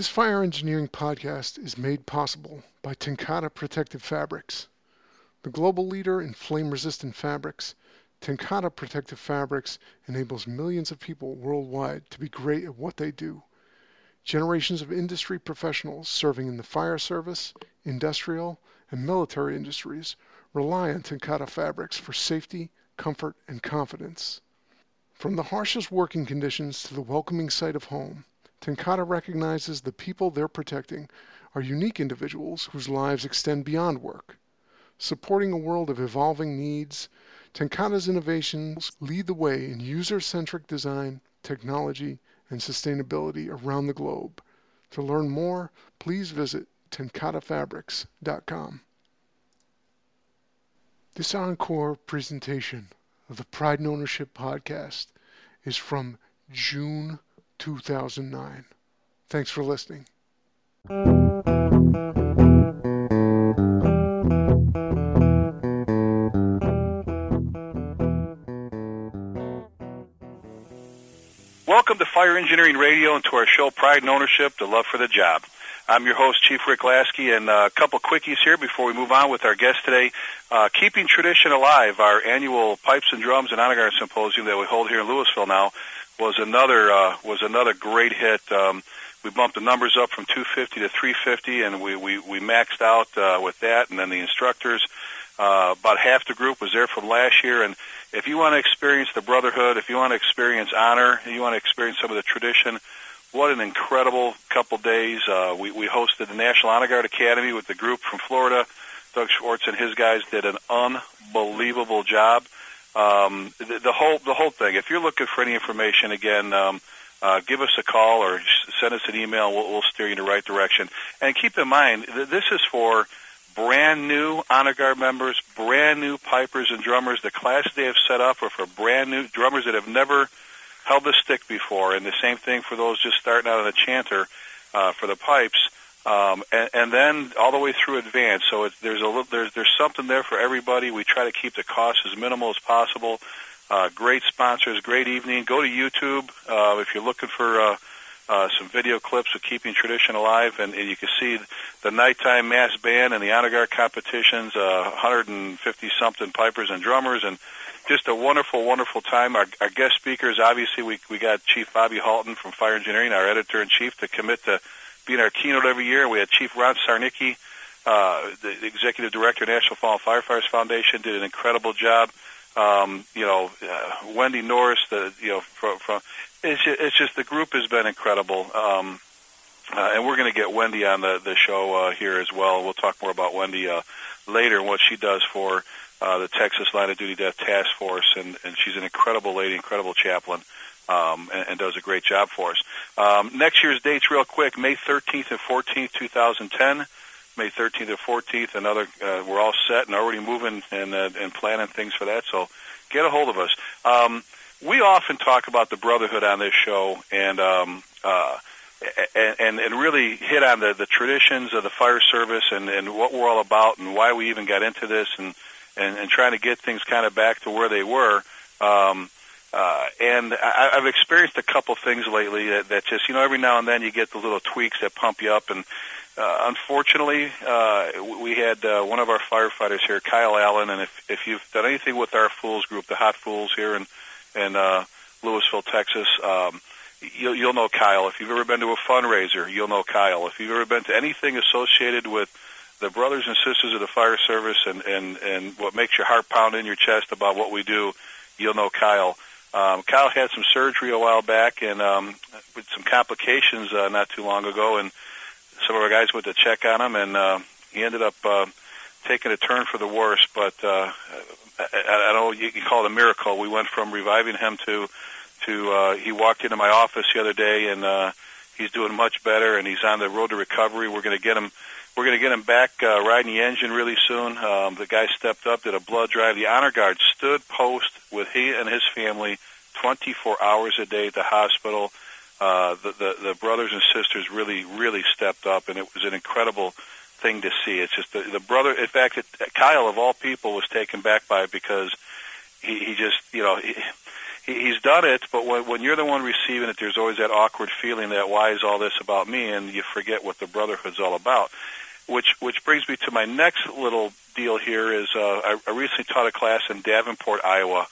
This fire engineering podcast is made possible by TenCate Protective Fabrics. The global leader in flame-resistant fabrics, TenCate Protective Fabrics enables millions of people worldwide to be great at what they do. Generations of industry professionals serving in the fire service, industrial, and military industries rely on TenCate fabrics for safety, comfort, and confidence. From the harshest working conditions to the welcoming sight of home, TenCate recognizes the people they're protecting are unique individuals whose lives extend beyond work. Supporting a world of evolving needs, TenCate's innovations lead the way in user-centric design, technology, and sustainability around the globe. To learn more, please visit tencatefabrics.com. This encore presentation of the Pride and Ownership podcast is from June 2009. Thanks for listening. Welcome to Fire Engineering Radio and to our show Pride and Ownership, The Love for the Job. I'm your host, Chief Rick Lasky, and a couple quickies here before we move on with our guest today. Keeping Tradition Alive, our annual Pipes and Drums and Honor Guard Symposium that we hold here in Louisville now, was another great hit. We bumped the numbers up from 250 to 350, and we maxed out with that, and then the instructors, about half the group was there from last year. And if you want to experience the brotherhood, if you want to experience honor, and you want to experience some of the tradition, what an incredible couple days. We hosted the National Honor Guard Academy with the group from Florida. Doug Schwartz and his guys did an unbelievable job. The whole thing. If you're looking for any information, again, give us a call or send us an email. We'll steer you in the right direction. And keep in mind, this is for brand new Honor Guard members, brand new pipers and drummers. The classes they have set up are for brand new drummers that have never held the stick before, and the same thing for those just starting out on the chanter for the pipes, and then all the way through advanced. So there's something there for everybody. We try to keep the cost as minimal as possible. Great sponsors, great evening. Go to YouTube if you're looking for some video clips of Keeping Tradition Alive, and you can see the nighttime mass band and the Honor Guard competitions, 150-something pipers and drummers, and just a wonderful, wonderful time. Our guest speakers, obviously, we got Chief Bobby Halton from Fire Engineering, our editor-in-chief, to commit to being our keynote every year. We had Chief Ron Sarnicki, the Executive Director of National Fallen Firefighters Foundation, did an incredible job. Wendy Norris, it's just the group has been incredible. And we're going to get Wendy on the show here as well. We'll talk more about Wendy later and what she does for the Texas Line of Duty Death Task Force, and she's an incredible lady, incredible chaplain, and does a great job for us. Next year's dates real quick, May 13th and 14th, 2010. May 13th and 14th, we're all set and already moving and planning things for that, so get a hold of us. We often talk about the brotherhood on this show and really hit on the traditions of the fire service and what we're all about and why we even got into this and trying to get things kind of back to where they were. And I've experienced a couple things lately that just, every now and then you get the little tweaks that pump you up. And unfortunately, we had one of our firefighters here, Kyle Allen, and if you've done anything with our Fools group, the Hot Fools here in Louisville, Texas, you'll know Kyle. If you've ever been to a fundraiser, you'll know Kyle. If you've ever been to anything associated with the brothers and sisters of the fire service and what makes your heart pound in your chest about what we do, you'll know Kyle. Kyle had some surgery a while back and with some complications not too long ago, and some of our guys went to check on him, and he ended up taking a turn for the worse. But I don't know, you can call it a miracle. We went from reviving him to he walked into my office the other day, and he's doing much better, and he's on the road to recovery. We're going to get him back riding the engine really soon. The guy stepped up, did a blood drive. The Honor Guard stood post with he and his family 24 hours a day at the hospital. The brothers and sisters really, really stepped up, and it was an incredible thing to see. It's just the brother. In fact, Kyle of all people was taken back by it because he just, he he's done it, but when you're the one receiving it, there's always that awkward feeling that why is all this about me, and you forget what the brotherhood's all about. Which brings me to my next little deal here is I recently taught a class in Davenport, Iowa.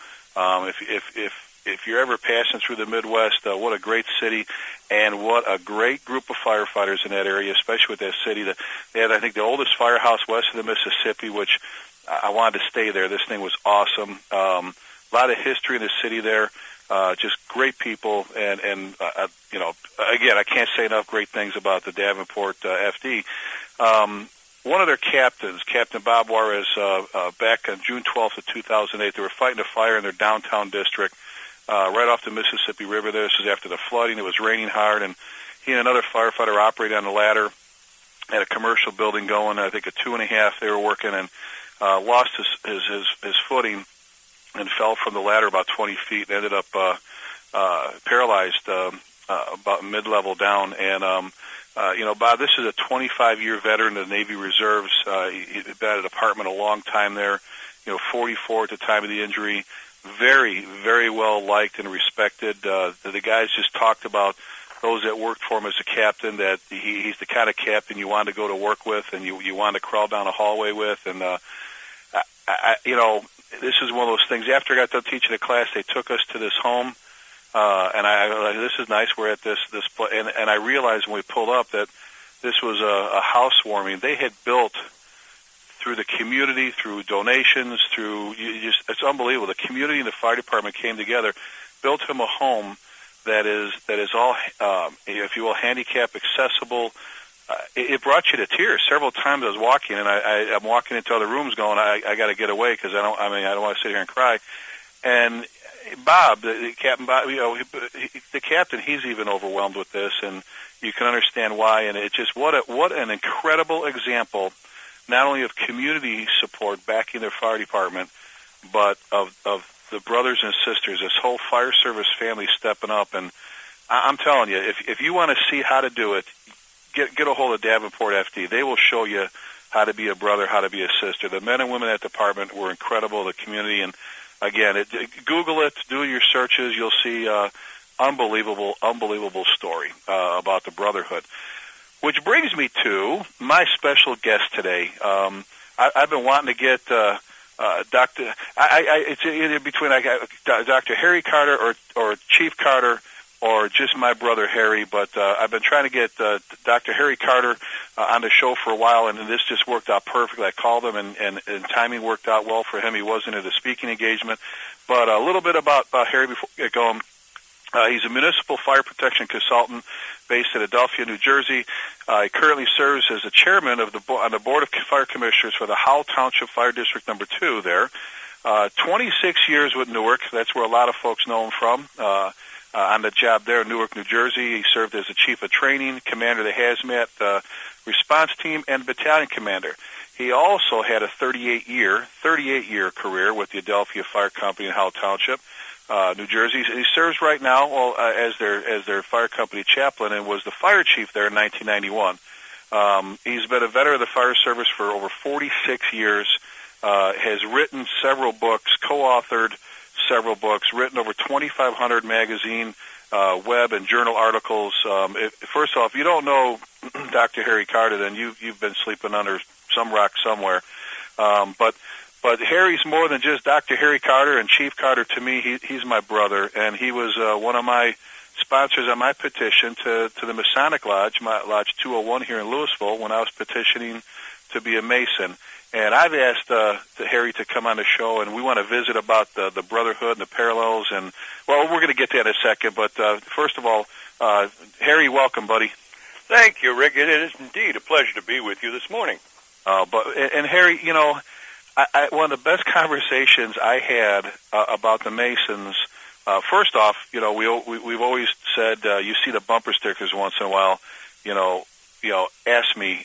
If you're ever passing through the Midwest, what a great city, and what a great group of firefighters in that area, especially with that city. They had, I think, the oldest firehouse west of the Mississippi, which I wanted to stay there. This thing was awesome. A lot of history in the city there. Just great people, and you know, again, I can't say enough great things about the Davenport FD. One of their captains, Captain Bob Juarez, back on June 12th of 2008, they were fighting a fire in their downtown district, right off the Mississippi River there. This was after the flooding. It was raining hard, and he and another firefighter operated on the ladder at a commercial building going, I think, a 2.5 they were working, and lost his footing and fell from the ladder about 20 feet and ended up paralyzed about mid-level down. And, you know, Bob, this is a 25-year veteran of the Navy Reserves. He'd been at a department a long time there, you know, 44 at the time of the injury. Very, very well liked and respected. The guys just talked about those that worked for him as a captain, that he's the kind of captain you want to go to work with and you want to crawl down a hallway with. And, you know, this is one of those things. After I got done teaching the class, they took us to this home, and I this is nice. We're at this and I realized when we pulled up that this was a housewarming. They had built through the community, through donations, through it's unbelievable. The community and the fire department came together, built him a home that is all, if you will, handicap accessible. It brought you to tears. Several times I was walking, and I'm walking into other rooms going, I got to get away because I don't want to sit here and cry. And Bob, the captain, Bob, you know, the captain, he's even overwhelmed with this, and you can understand why. And it just what an incredible example, not only of community support backing their fire department, but of the brothers and sisters, this whole fire service family stepping up. And I'm telling you, if you want to see how to do it, get a hold of Davenport FD. They will show you how to be a brother, how to be a sister. The men and women at the department were incredible, the community. And again, Google it, do your searches. You'll see unbelievable story about the brotherhood. Which brings me to my special guest today. I've been wanting to get Dr. It's either between Dr. Harry Carter or Chief Carter or just my brother Harry, but I've been trying to get Dr. Harry Carter on the show for a while, and this just worked out perfectly. I called him, and timing worked out well for him. He wasn't at a speaking engagement. But a little bit about Harry before we get going. He's a municipal fire protection consultant based in Adelphia, New Jersey. He currently serves as the chairman of on the Board of Fire Commissioners for the Howell Township Fire District Number 2 there. 26 years with Newark. That's where a lot of folks know him from. On the job there in Newark, New Jersey, he served as the chief of training, commander of the hazmat response team, and battalion commander. He also had a 38-year career with the Adelphia Fire Company in Howell Township, New Jersey. He serves right now as their fire company chaplain and was the fire chief there in 1991. He's been a veteran of the fire service for over 46 years, has written several books, co-authored several books, written over 2,500 magazine, web, and journal articles. First off, if you don't know Dr. Harry Carter, then you've been sleeping under some rock somewhere. But Harry's more than just Dr. Harry Carter and Chief Carter to me. He's my brother, and he was one of my sponsors on my petition to the Masonic Lodge, Lodge 201 here in Louisville, when I was petitioning to be a Mason. And I've asked Harry to come on the show, and we want to visit about the brotherhood and the parallels. And, well, we're going to get to that in a second. But first of all, Harry, welcome, buddy. Thank you, Rick. It is indeed a pleasure to be with you this morning. And Harry, you know, one of the best conversations I had about the Masons, first off, you know, we've always said, you see the bumper stickers once in a while, you know, ask me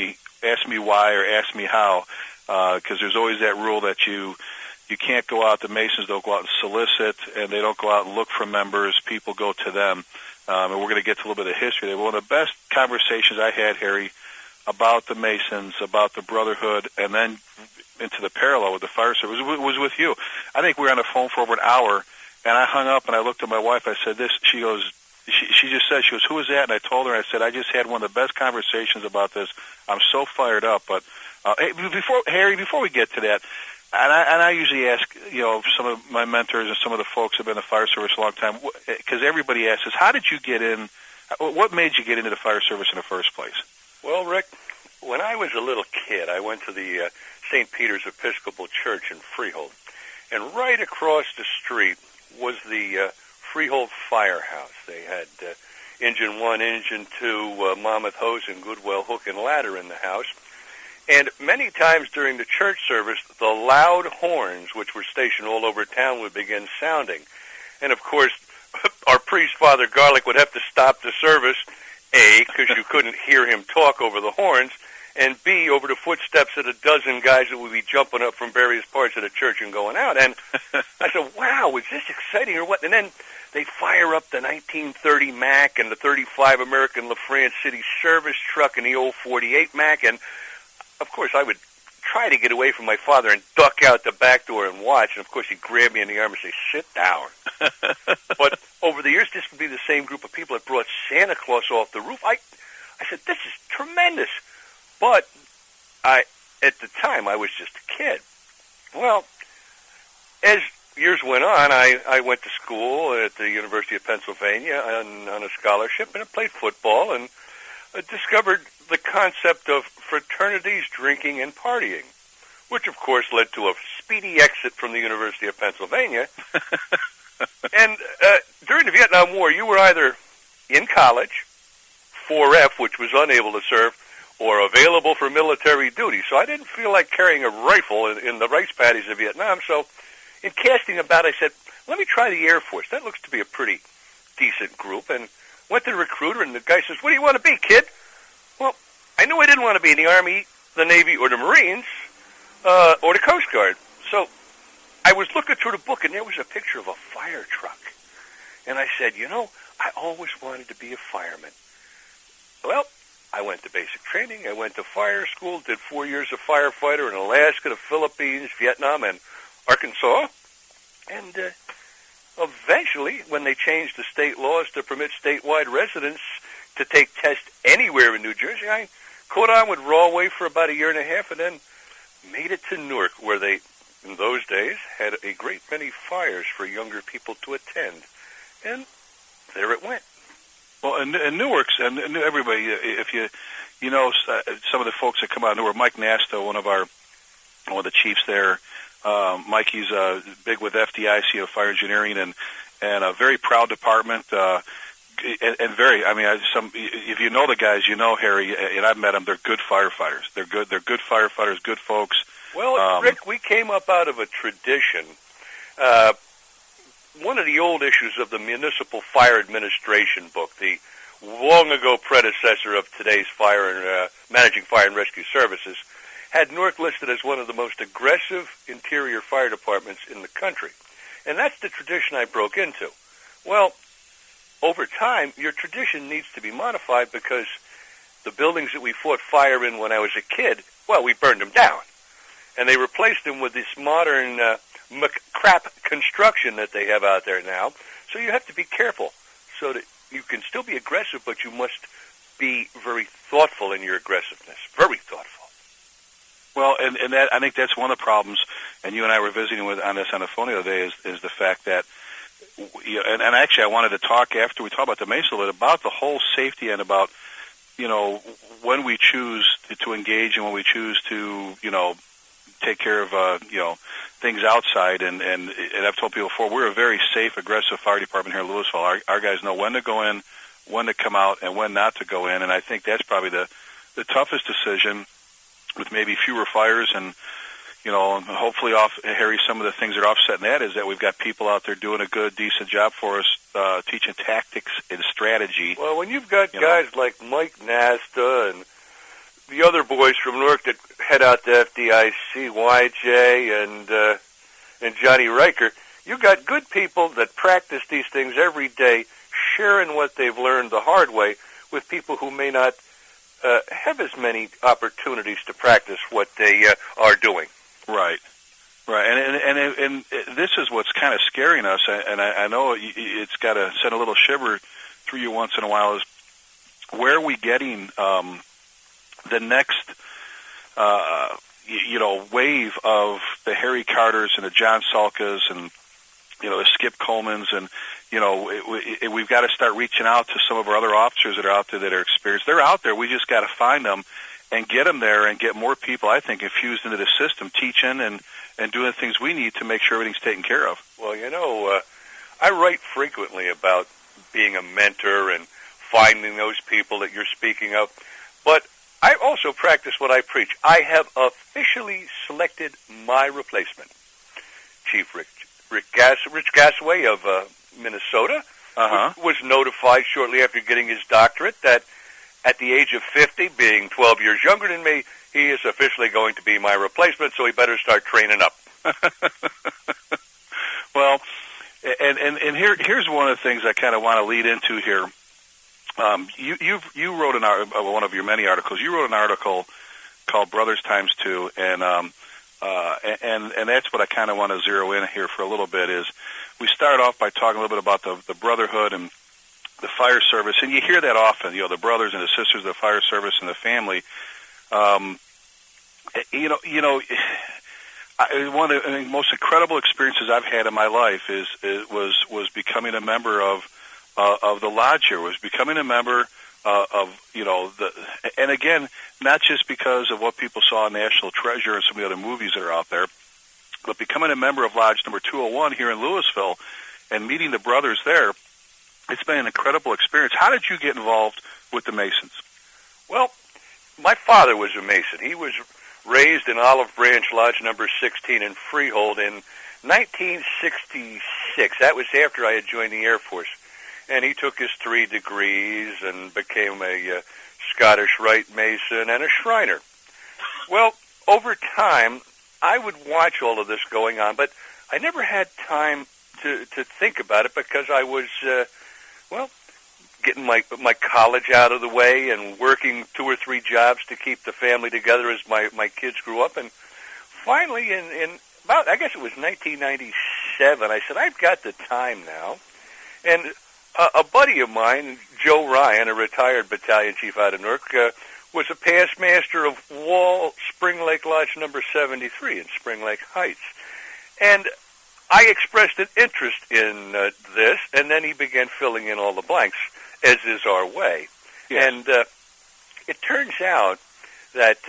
why or ask me how, because there's always that rule that you can't go out, the Masons don't go out and solicit, and they don't go out and look for members, people go to them. And we're going to get to a little bit of history there. One of the best conversations I had, Harry, about the Masons, about the brotherhood, and then into the parallel with the fire service was with you. I think we were on the phone for over an hour, And I hung up, and I looked at my wife. I said, "This." She goes, she just said, she goes, "Who is that?" And I told her, I said, "I just had one of the best conversations about this. I'm so fired up." But hey, before we get to that, and I usually ask, some of my mentors and some of the folks who have been in the fire service a long time, because everybody asks us, how did you get in? What made you get into the fire service in the first place? Well, Rick, when I was a little kid, I went to the St. Peter's Episcopal Church in Freehold, and right across the street was the Freehold Firehouse. They had Engine 1, Engine 2, Monmouth Hose, and Goodwell Hook and Ladder in the house. And many times during the church service, the loud horns, which were stationed all over town, would begin sounding. And, of course, our priest, Father Garlick, would have to stop the service, A, because you couldn't hear him talk over the horns, and B, over the footsteps of a dozen guys that would be jumping up from various parts of the church and going out. And I said, wow, is this exciting or what? And then they fire up the 1930 Mac and the 35 American LaFrance City Service truck and the old 48 Mac. And, of course, I would try to get away from my father and duck out the back door and watch. And, of course, he'd grab me in the arm and say, "Sit down." But over the years, this would be the same group of people that brought Santa Claus off the roof. I said, this is tremendous. But at the time, I was just a kid. Well, as years went on, I went to school at the University of Pennsylvania on a scholarship, and I played football and discovered the concept of fraternities, drinking, and partying, which, of course, led to a speedy exit from the University of Pennsylvania. And during the Vietnam War, you were either in college, 4F, which was unable to serve, or available for military duty. So I didn't feel like carrying a rifle in the rice paddies of Vietnam. So in casting about, I said, let me try the Air Force. That looks to be a pretty decent group. And went to the recruiter, and the guy says, "What do you want to be, kid?" Well, I knew I didn't want to be in the Army, the Navy, or the Marines, or the Coast Guard. So I was looking through the book, and there was a picture of a fire truck. And I said, I always wanted to be a fireman. Well, I went to basic training. I went to fire school, did 4 years of firefighter in Alaska, the Philippines, Vietnam, and Arkansas. And eventually, when they changed the state laws to permit statewide residents to take tests anywhere in New Jersey, I caught on with Rawway for about a year and a half and then made it to Newark, where they, in those days, had a great many fires for younger people to attend. And there it went. Well, and Newark's, and everybody, if some of the folks that come out of Newark, Mike Nasto, one of the chiefs there, Mikey's big with FDIC of fire engineering, and a very proud department, and very, if you know the guys, Harry, and I've met them, they're good firefighters. They're good firefighters, good folks. Well, Rick, we came up out of a tradition. One of the old issues of the Municipal Fire Administration book, the long ago predecessor of today's Managing Fire and Rescue Services, had Newark listed as one of the most aggressive interior fire departments in the country. And that's the tradition I broke into. Well, over time, your tradition needs to be modified because the buildings that we fought fire in when I was a kid, well, we burned them down. And they replaced them with this modern crap construction that they have out there now. So you have to be careful so that you can still be aggressive, but you must be very thoughtful in your aggressiveness. Very thoughtful. Well, and that, I think that's one of the problems, and you and I were visiting on this on the phone the other day, is the fact that, and actually I wanted to talk after we talk about the Mesa a little bit about the whole safety and about, when we choose to engage and when we choose to, take care of, things outside. And I've told people before, we're a very safe, aggressive fire department here in Louisville. Our guys know when to go in, when to come out, and when not to go in. And I think that's probably the toughest decision, with maybe fewer fires and, hopefully Harry, some of the things that are offsetting that is that we've got people out there doing a good, decent job for us, teaching tactics and strategy. Well, when you've got guys like Mike Nasta and the other boys from Newark that head out to FDIC, YJ and Johnny Riker, you've got good people that practice these things every day, sharing what they've learned the hard way with people who may not have as many opportunities to practice what they are doing. Right. Right, and this is what's kind of scaring us, and I know it's got to send a little shiver through you once in a while, is where are we getting the next, wave of the Harry Carters and the John Salkas and, the Skip Colemans, and, we've got to start reaching out to some of our other officers that are out there that are experienced. They're out there. We just got to find them and get them there and get more people, I think, infused into the system, teaching and doing the things we need to make sure everything's taken care of. Well, I write frequently about being a mentor and finding those people that you're speaking of, but I also practice what I preach. I have officially selected my replacement, Chief Rich Gasaway of Minnesota, was notified shortly after getting his doctorate that at the age of 50, being 12 years younger than me, he is officially going to be my replacement, so he better start training up. Well, and here's one of the things I kind of want to lead into here. You wrote one of your many articles. You wrote an article called Brothers Times Two, and that's what I kind of want to zero in here for a little bit. Is we start off by talking a little bit about the brotherhood and the fire service, and you hear that often. The brothers and the sisters of the fire service and the family. One of the most incredible experiences I've had in my life was becoming a member of the lodge here. Was becoming a member and again, not just because of what people saw in National Treasure and some of the other movies that are out there, but becoming a member of Lodge number 201 here in Louisville and meeting the brothers there. It's been an incredible experience. How did you get involved with the Masons? Well, my father was a Mason. He was raised in Olive Branch Lodge number 16 in Freehold in 1966. That was after I had joined the Air Force. And he took his 3 degrees and became a Scottish Rite Mason and a Shriner. Well, over time, I would watch all of this going on, but I never had time to think about it because I was, getting my college out of the way and working 2 or 3 jobs to keep the family together as my kids grew up. And finally, in about, I guess it was 1997, I said, I've got the time now. And a buddy of mine, Joe Ryan, a retired battalion chief out of Newark, was a past master of Wall Spring Lake Lodge number 73 in Spring Lake Heights. And I expressed an interest in this, and then he began filling in all the blanks, as is our way. Yes. And it turns out that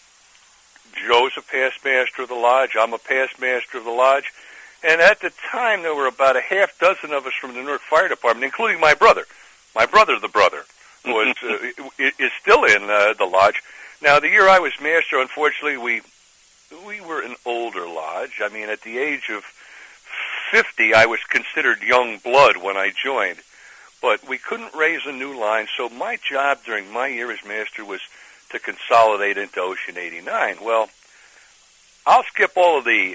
Joe's a past master of the lodge, I'm a past master of the lodge, and at the time there were about a half dozen of us from the Newark Fire Department, including my brother. My brother, the brother, was is still in the lodge. Now, the year I was master, unfortunately, we were an older lodge. I mean, at the age of 50, I was considered young blood when I joined. But we couldn't raise a new line, so my job during my year as master was to consolidate into Ocean 89. Well, I'll skip all of the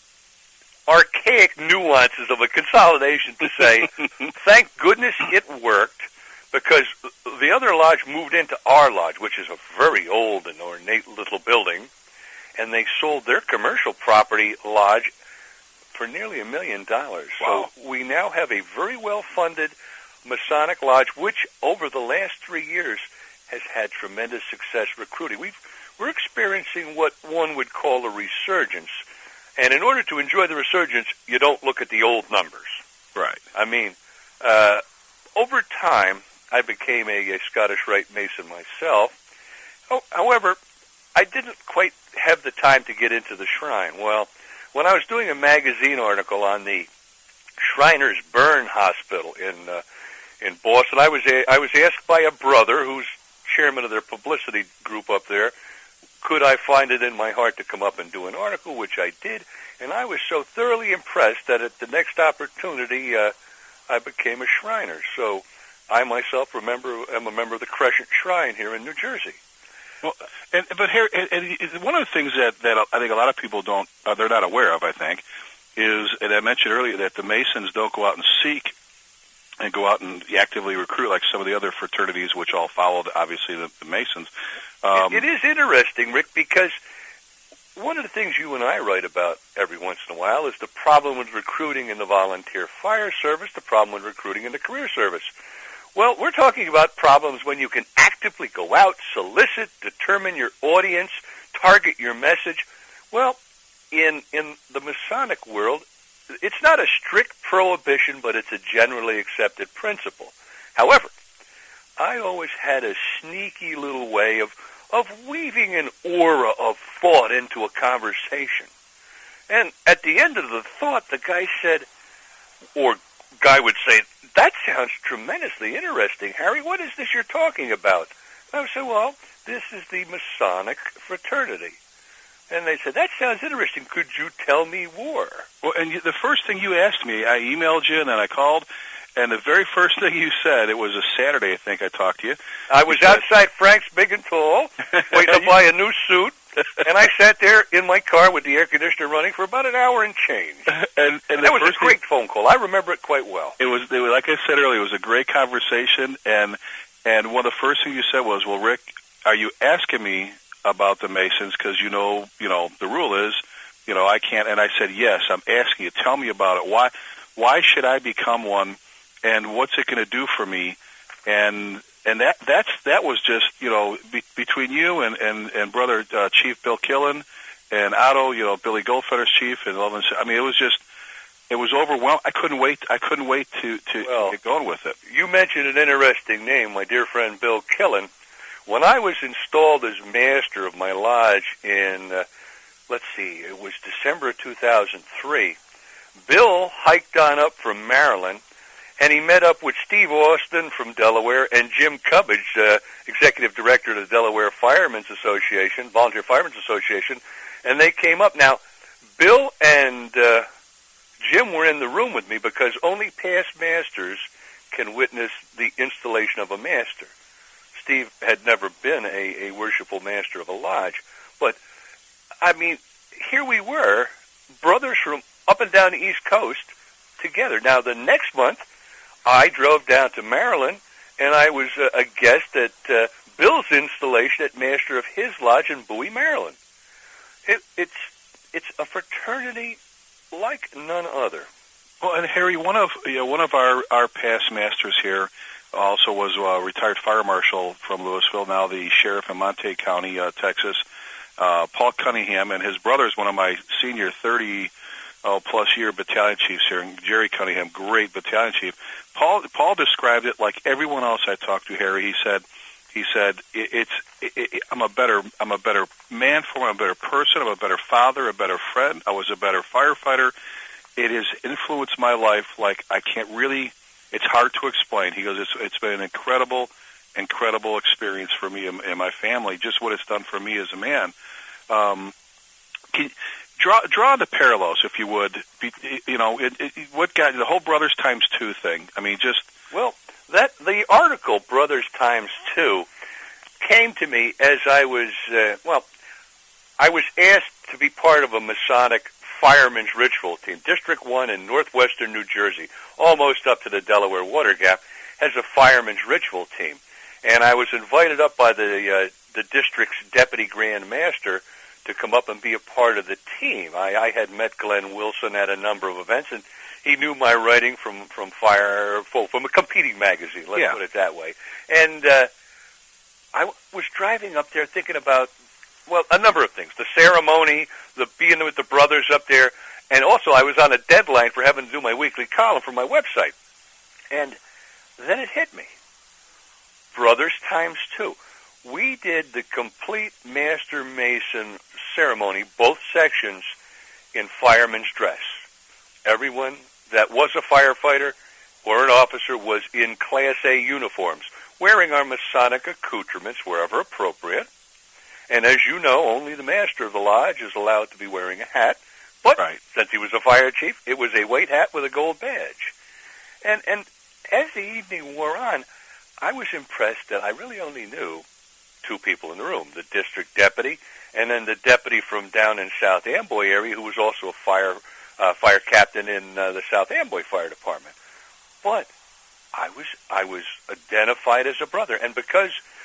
archaic nuances of a consolidation to say, thank goodness it worked, because the other lodge moved into our lodge, which is a very old and ornate little building, and they sold their commercial property lodge for nearly $1 million. Wow. So we now have a very well-funded Masonic lodge, which over the last 3 years has had tremendous success recruiting. We're experiencing what one would call a resurgence. And in order to enjoy the resurgence, you don't look at the old numbers. Right. I mean, over time, I became a Scottish Rite Mason myself. However, I didn't quite have the time to get into the shrine. Well, when I was doing a magazine article on the Shriners Burn Hospital in Boston, I was asked by a brother who's chairman of their publicity group up there, could I find it in my heart to come up and do an article, which I did, and I was so thoroughly impressed that at the next opportunity, I became a Shriner. So I myself am a member of the Crescent Shrine here in New Jersey. Well, but here, one of the things that I think a lot of people they're not aware of, I think, is, and I mentioned earlier, that the Masons don't go out and seek and go out and actively recruit like some of the other fraternities, which all followed, obviously, the Masons. It is interesting, Rick, because one of the things you and I write about every once in a while is the problem with recruiting in the volunteer fire service, the problem with recruiting in the career service. Well, we're talking about problems when you can actively go out, solicit, determine your audience, target your message. Well, in the Masonic world, it's not a strict prohibition, but it's a generally accepted principle. However, I always had a sneaky little way of weaving an aura of thought into a conversation. And at the end of the thought, the guy said, or guy would say, "That sounds tremendously interesting, Harry. What is this you're talking about?" And I would say, "Well, this is the Masonic fraternity." And they said, "That sounds interesting. Could you tell me more?" Well, and the first thing you asked me, I emailed you and then I called, and the very first thing you said, it was a Saturday, I think I talked to you. I was outside Frank's Big and Tall, waiting to buy a new suit, and I sat there in my car with the air conditioner running for about an hour and change. And that was a great phone call. I remember it quite well. It was, like I said earlier, it was a great conversation, and one of the first things you said was, "Well, Rick, are you asking me about the Masons? Because you know, the rule is, I can't." And I said, "Yes, I'm asking you. Tell me about it. Why should I become one? And what's it going to do for me?" And that was just, between you and brother Chief Bill Killen and Otto, Billy Goldfetter's chief, and I mean, it was overwhelming. I couldn't wait to get going with it. You mentioned an interesting name, my dear friend Bill Killen. When I was installed as master of my lodge in, it was December of 2003, Bill hiked on up from Maryland, and he met up with Steve Austin from Delaware and Jim Cubbage, executive director of the Delaware Firemen's Association, Volunteer Firemen's Association, and they came up. Now, Bill and Jim were in the room with me because only past masters can witness the installation of a master. Steve had never been a worshipful master of a lodge, but, I mean, here we were, brothers from up and down the East Coast together. Now, the next month, I drove down to Maryland, and I was a guest at Bill's installation at master of his lodge in Bowie, Maryland. It's a fraternity like none other. Well, and Harry, one of our past masters here also was a retired fire marshal from Louisville, now the sheriff in Montague County, Texas, Paul Cunningham, and his brother is one of my senior 30-plus year battalion chiefs here, and Jerry Cunningham, great battalion chief. Paul described it like everyone else I talked to, Harry. He said, I'm a better man for him, I'm a better person, I'm a better father, a better friend, I was a better firefighter. It has influenced my life like I can't really, it's hard to explain. He goes, it's been an incredible experience for me and my family, just what it's done for me as a man. Draw the parallels, if you would. What got the whole Brothers Times 2 thing? I mean, the article Brothers Times 2 came to me as I was asked to be part of a Masonic fireman's ritual team. District 1 in northwestern New Jersey, almost up to the Delaware Water Gap, has a fireman's ritual team, and I was invited up by the district's deputy grand master to come up and be a part of the team. I had met Glenn Wilson at a number of events, and he knew my writing from a competing magazine, let's put it that way. And I was driving up there thinking about, a number of things. The ceremony, the being with the brothers up there, and also I was on a deadline for having to do my weekly column for my website. And then it hit me. Brothers Times 2. We did the complete Master Mason ceremony, both sections, in fireman's dress. Everyone that was a firefighter or an officer was in Class A uniforms, wearing our Masonic accoutrements wherever appropriate. And as you know, only the master of the lodge is allowed to be wearing a hat. But since he was a fire chief, it was a white hat with a gold badge. And as the evening wore on, I was impressed that I really only knew two people in the room, the district deputy and then the deputy from down in South Amboy area who was also a fire captain in the South Amboy Fire Department. But I was identified as a brother, and because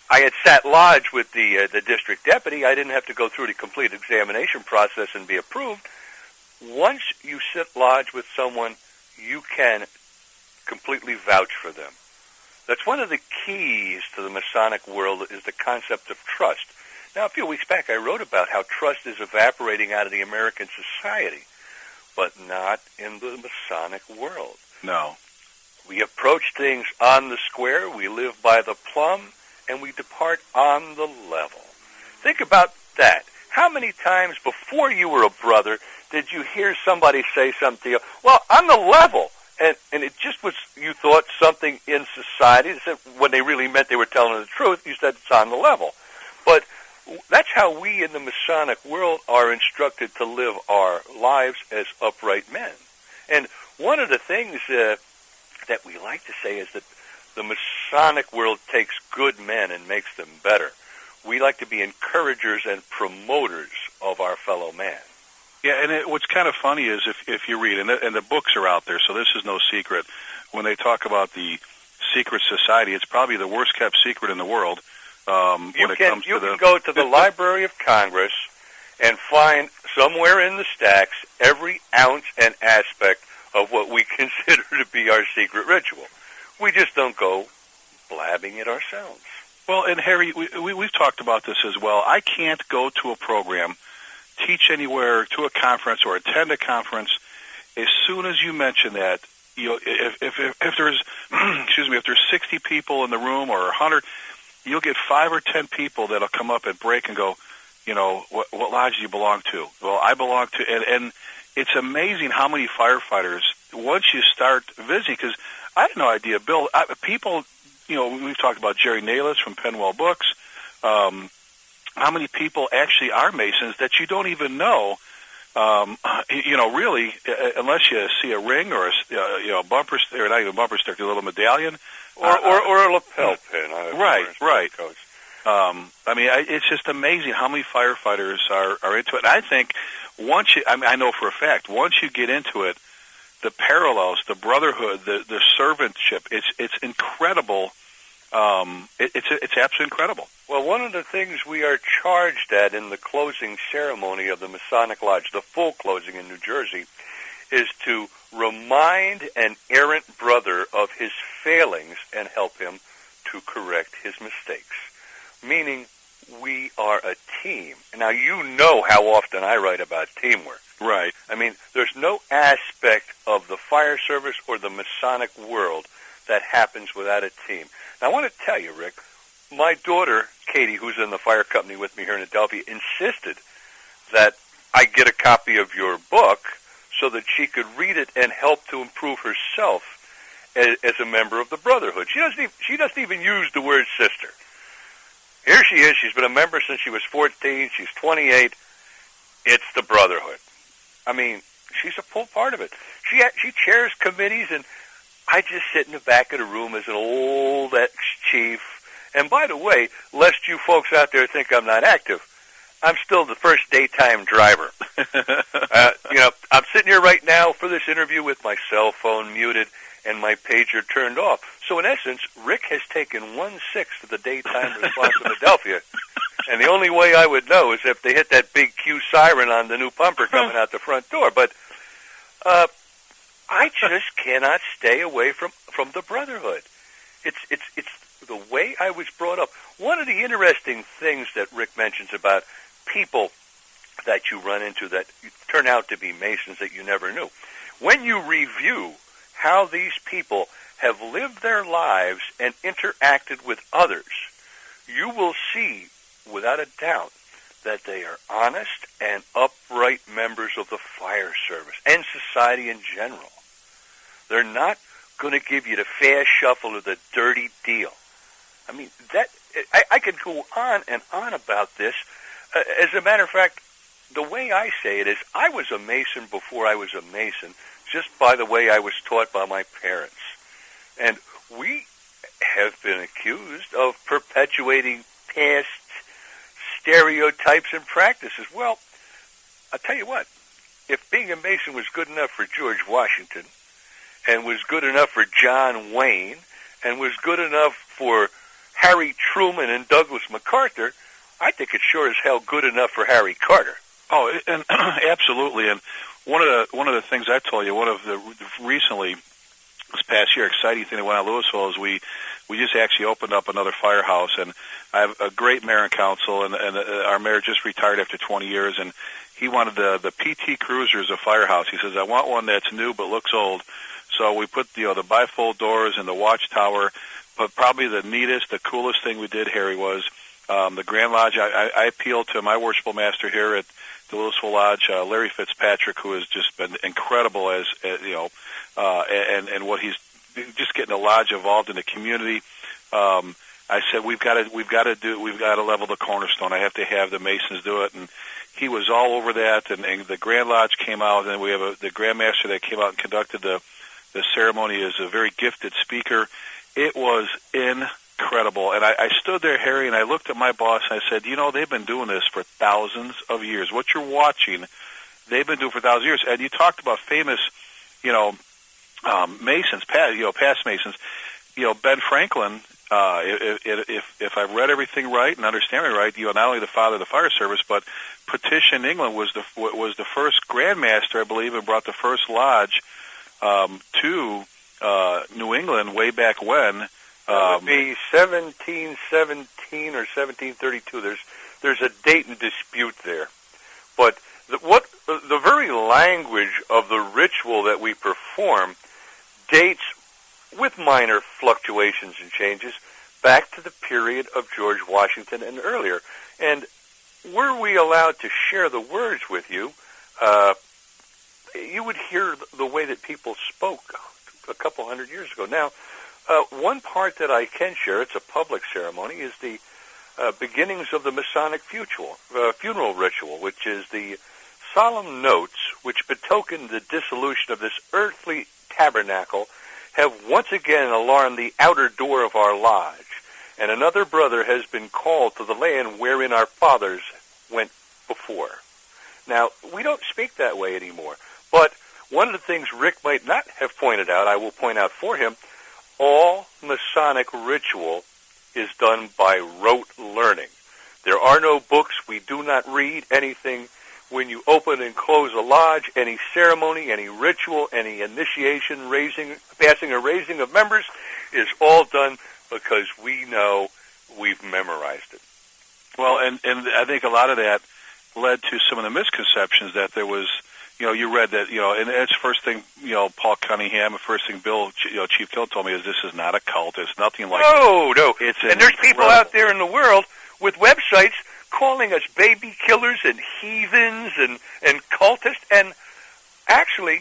I had sat lodge with the district deputy. I didn't have to go through the complete examination process and be approved. Once you sit lodge with someone, you can completely vouch for them. That's one of the keys to the Masonic world, is the concept of trust. Now, a few weeks back, I wrote about how trust is evaporating out of the American society, but not in the Masonic world. No. We approach things on the square, we live by the plumb, and we depart on the level. Think about that. How many times before you were a brother did you hear somebody say something to you, well, on the level, and it just was, you thought something in society, when they really meant they were telling the truth, you said it's on the level. But that's how we in the Masonic world are instructed to live our lives as upright men. And one of the things that we like to say is that the Masonic world takes good men and makes them better. We like to be encouragers and promoters of our fellow man. Yeah, and what's kind of funny is if you read, and the books are out there, so this is no secret, when they talk about the secret society, it's probably the worst kept secret in the world. You can go to the Library of Congress and find somewhere in the stacks every ounce and aspect of what we consider to be our secret ritual. We just don't go blabbing it ourselves. Well, and Harry, we've talked about this as well. I can't go to a program, teach anywhere, to a conference, or attend a conference. As soon as you mention that, you know, if there's if there's 60 people in the room or 100, you'll get 5 or 10 people that'll come up at break and go, you know, what lodge do you belong to? Well, I belong to, and it's amazing how many firefighters, once you start visiting, because I had no idea, Bill, people, you know, we've talked about Jerry Nalis from Penwell Books, how many people actually are Masons that you don't even know, you know, really, unless you see a ring or a bumper, or not even a bumper sticker, a little medallion. Or a lapel pin. Right. I mean, it's just amazing how many firefighters are into it. And I think once you, I know for a fact, once you get into it, the parallels, the brotherhood, the servantship, it's incredible. It's absolutely incredible. Well, one of the things we are charged at in the closing ceremony of the Masonic Lodge, the full closing in New Jersey, is to remind an errant brother of his failings and help him to correct his mistakes. Meaning, we are a team. Now, you know how often I write about teamwork. Right. I mean, there's no aspect of the fire service or the Masonic world that happens without a team. Now, I want to tell you, Rick, my daughter, Katie, who's in the fire company with me here in Adelphia, insisted that I get a copy of your book so that she could read it and help to improve herself as a member of the Brotherhood. She doesn't even use the word sister. Here she is. She's been a member since she was 14. She's 28. It's the Brotherhood. I mean, she's a full part of it. She chairs committees, and I just sit in the back of the room as an old ex-chief. And by the way, lest you folks out there think I'm not active, I'm still the first daytime driver. You know, I'm sitting here right now for this interview with my cell phone muted and my pager turned off. So in essence, Rick has taken 1/6 of the daytime response in Adelphia. And the only way I would know is if they hit that big Q siren on the new pumper coming out the front door. But I just cannot stay away from the Brotherhood. It's the way I was brought up. One of the interesting things that Rick mentions about people that you run into that turn out to be Masons that you never knew. When you review how these people have lived their lives and interacted with others, you will see, without a doubt, that they are honest and upright members of the fire service and society in general. They're not going to give you the fast shuffle or the dirty deal. I mean, I could go on and on about this. As a matter of fact, the way I say it is, I was a Mason before I was a Mason, just by the way I was taught by my parents. And we have been accused of perpetuating past stereotypes and practices. Well, I'll tell you what, if being a Mason was good enough for George Washington, and was good enough for John Wayne, and was good enough for Harry Truman and Douglas MacArthur, I think it's sure as hell good enough for Harry Carter. Oh, and absolutely. And one of the things I told you, one of the recently this past year exciting thing that went on in Louisville is we just actually opened up another firehouse, and I have a great mayor and council, and our mayor just retired after 20 years, and he wanted the PT Cruiser as a firehouse. He says, I want one that's new but looks old. So we put the bifold doors and the watchtower. But probably the neatest, the coolest thing we did, Harry, was the Grand Lodge. I appealed to my worshipful master here at the Louisville Lodge, Larry Fitzpatrick, who has just been incredible as and what he's just getting the lodge involved in the community. I said we've got to level the cornerstone. I have to have the Masons do it, and he was all over that. And the Grand Lodge came out, and we have the Grand Master that came out and conducted the ceremony is a very gifted speaker. It was incredible. And I stood there, Harry, and I looked at my boss, and I said, they've been doing this for thousands of years. What you're watching, they've been doing for thousands of years. And you talked about famous, Masons, past Masons. Ben Franklin, if I've read everything right and understand it right, not only the father of the fire service, but Petition England was the first Grand Master, I believe, and brought the first lodge to New England way back when. That would be 1717 or 1732. There's a date and dispute there, but the very language of the ritual that we perform dates, with minor fluctuations and changes, back to the period of George Washington and earlier. And were we allowed to share the words with you, you would hear the way that people spoke a couple hundred years ago. Now, one part that I can share, it's a public ceremony, is the beginnings of the Masonic funeral ritual, which is the solemn notes which betoken the dissolution of this earthly tabernacle have once again alarmed the outer door of our lodge, and another brother has been called to the land wherein our fathers went before. Now, we don't speak that way anymore, but one of the things Rick might not have pointed out, I will point out for him, all Masonic ritual is done by rote learning. There are no books. We do not read anything. When you open and close a lodge, any ceremony, any ritual, any initiation, passing or raising of members is all done because we know we've memorized it. Well, and I think a lot of that led to some of the misconceptions that there was, you read that, and that's the first thing, Paul Cunningham, the first thing Bill, Chief Kill told me is this is not a cult. It's nothing like No. It's and there's people out there in the world with websites calling us baby killers and heathens and cultists, and actually,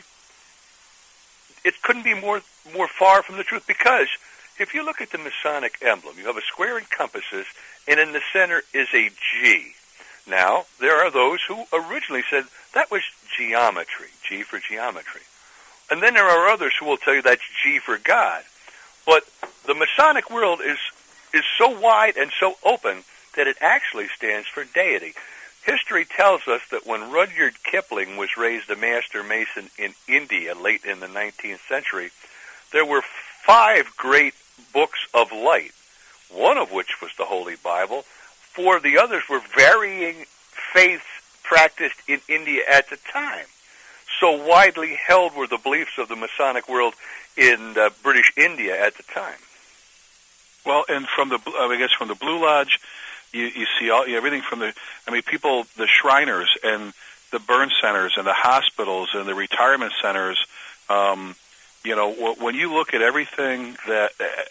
it couldn't be more far from the truth, because if you look at the Masonic emblem, you have a square and compasses, and in the center is a G. Now, there are those who originally said that was geometry, G for geometry. And then there are others who will tell you that's G for God. But the Masonic world is so wide and so open that it actually stands for deity. History tells us that when Rudyard Kipling was raised a Master Mason in India late in the 19th century, there were 5 great books of light, one of which was the Holy Bible. 4 of the others were varying faiths practiced in India at the time. So widely held were the beliefs of the Masonic world in British India at the time. Well, and from the Blue Lodge, you see everything from people, the Shriners and the burn centers and the hospitals and the retirement centers. When you look at everything that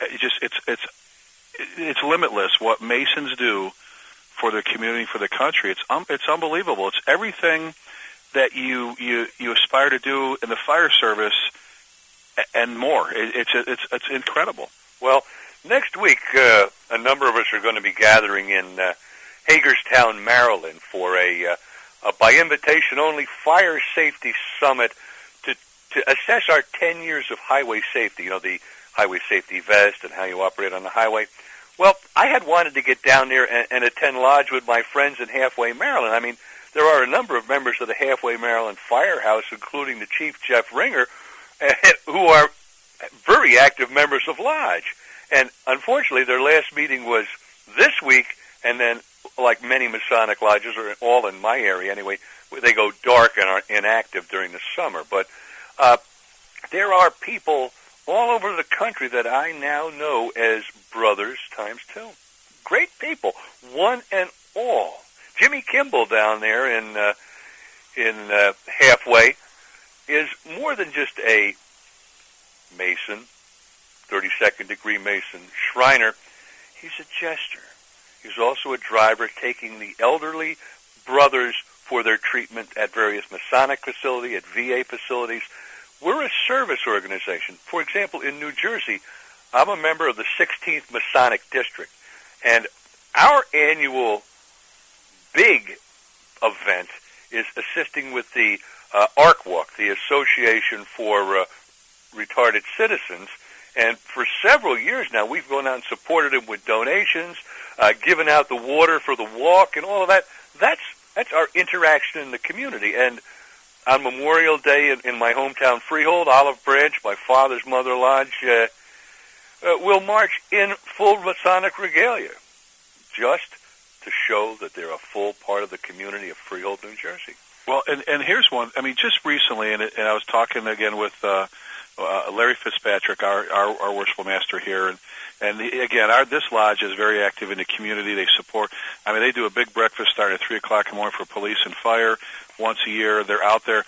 it's limitless what Masons do for the community, for the country. It's unbelievable. It's everything that you aspire to do in the fire service and more. It's incredible. Well, next week, a number of us are going to be gathering in Hagerstown, Maryland, for a by invitation only fire safety summit to assess our 10 years of highway safety. The highway safety vest and how you operate on the highway. Well, I had wanted to get down there and attend lodge with my friends in Halfway, Maryland. There are a number of members of the Halfway, Maryland Firehouse, including the Chief Jeff Ringer, who are very active members of lodge. And unfortunately, their last meeting was this week, and then, like many Masonic lodges, or all in my area anyway, they go dark and are inactive during the summer. But there are people all over the country that I now know as brothers times two. Great people, one and all. Jimmy Kimball down there in Halfway is more than just a Mason, 32nd degree Mason Shriner. He's a jester. He's also a driver taking the elderly brothers for their treatment at various Masonic facilities, at VA facilities. We're a service organization. For example, in New Jersey, I'm a member of the 16th Masonic District, and our annual big event is assisting with the ARC Walk, the Association for Retarded Citizens. And for several years now, we've gone out and supported them with donations, given out the water for the walk and all of that. That's our interaction in the community. And on Memorial Day in my hometown Freehold, Olive Branch, my father's mother lodge, will march in full Masonic regalia, just to show that they're a full part of the community of Freehold, New Jersey. Well, and here's one. I mean, just recently, and I was talking again with Larry Fitzpatrick, our worshipful master here, and this lodge is very active in the community. They support. I mean, they do a big breakfast starting at 3 o'clock in the morning for police and fire once a year. They're out there.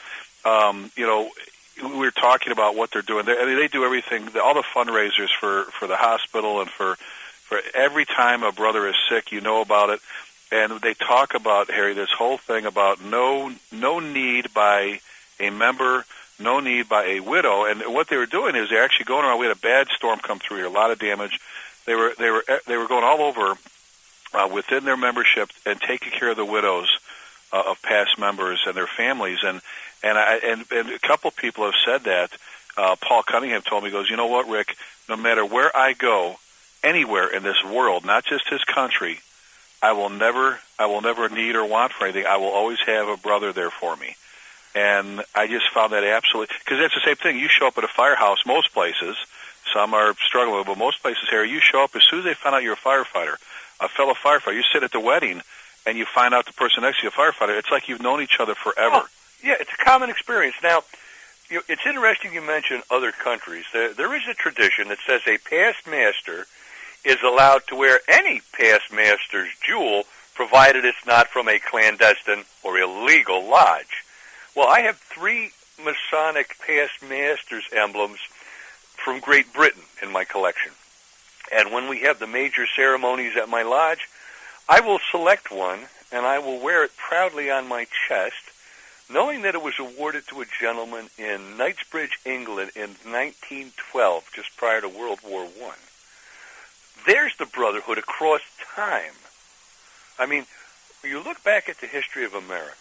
We were talking about what they're doing. They do everything, all the fundraisers for the hospital and for every time a brother is sick, you know about it. And they talk about, Harry, this whole thing about no need by a member, no need by a widow. And what they were doing is they're actually going around. We had a bad storm come through here, a lot of damage. They were going all over within their membership and taking care of the widows of past members and their families. And a couple of people have said that. Paul Cunningham told me, he goes, you know what, Rick, no matter where I go, anywhere in this world, not just his country, I will never need or want for anything. I will always have a brother there for me. And I just found that absolutely, because that's the same thing. You show up at a firehouse, most places, some are struggling, but most places here, you show up as soon as they find out you're a firefighter, a fellow firefighter. You sit at the wedding, and you find out the person next to you, a firefighter. It's like you've known each other forever. Oh, yeah, it's a common experience. Now, it's interesting you mention other countries. There is a tradition that says a past master is allowed to wear any past master's jewel, provided it's not from a clandestine or illegal lodge. Well, I have 3 Masonic past masters emblems from Great Britain in my collection. And when we have the major ceremonies at my lodge, I will select one, and I will wear it proudly on my chest, knowing that it was awarded to a gentleman in Knightsbridge, England in 1912, just prior to World War I. There's the brotherhood across time. I mean, when you look back at the history of America,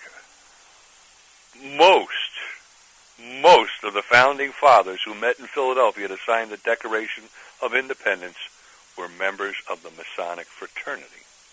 most of the founding fathers who met in Philadelphia to sign the Declaration of Independence were members of the Masonic fraternity.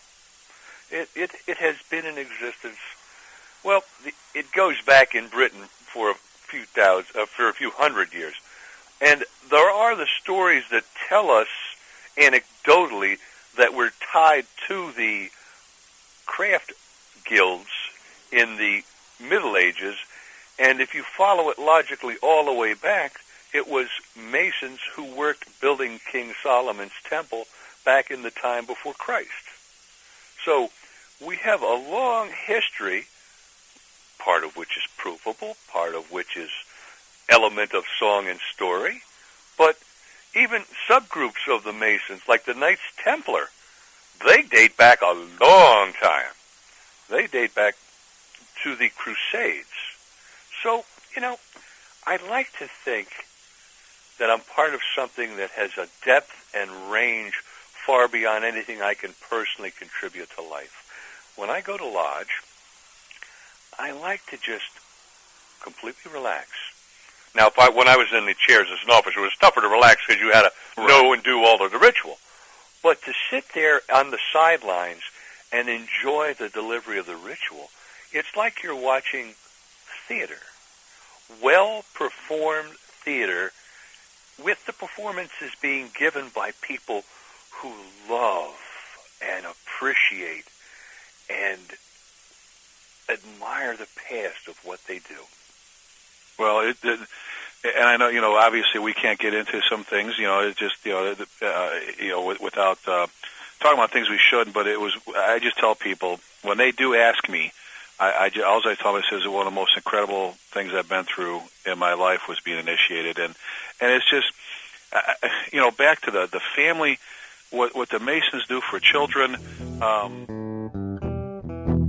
It has been in existence. Well, it goes back in Britain for a few hundred years, and there are the stories that tell us anecdotally that we're tied to the craft guilds in the Middle Ages, and if you follow it logically all the way back, it was Masons who worked building King Solomon's temple back in the time before Christ. So we have a long history, part of which is provable, part of which is element of song and story, but even subgroups of the Masons, like the Knights Templar, they date back a long time. They date back to the Crusades. So, I like to think that I'm part of something that has a depth and range far beyond anything I can personally contribute to life. When I go to lodge, I like to just completely relax. Now, when I was in the chairs as an officer, it was tougher to relax because you had to know and do all of the ritual. But to sit there on the sidelines and enjoy the delivery of the ritual, it's like you're watching theater. Well-performed theater with the performances being given by people who love and appreciate and admire the past of what they do. Well, and I know, obviously we can't get into some things, it's just, without talking about things we shouldn't, but I just tell people, when they do ask me, all I tell them is one of the most incredible things I've been through in my life was being initiated. And it's just, back to the family, what the Masons do for children.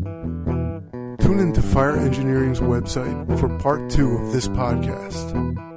Tune into Fire Engineering's website for part 2 of this podcast.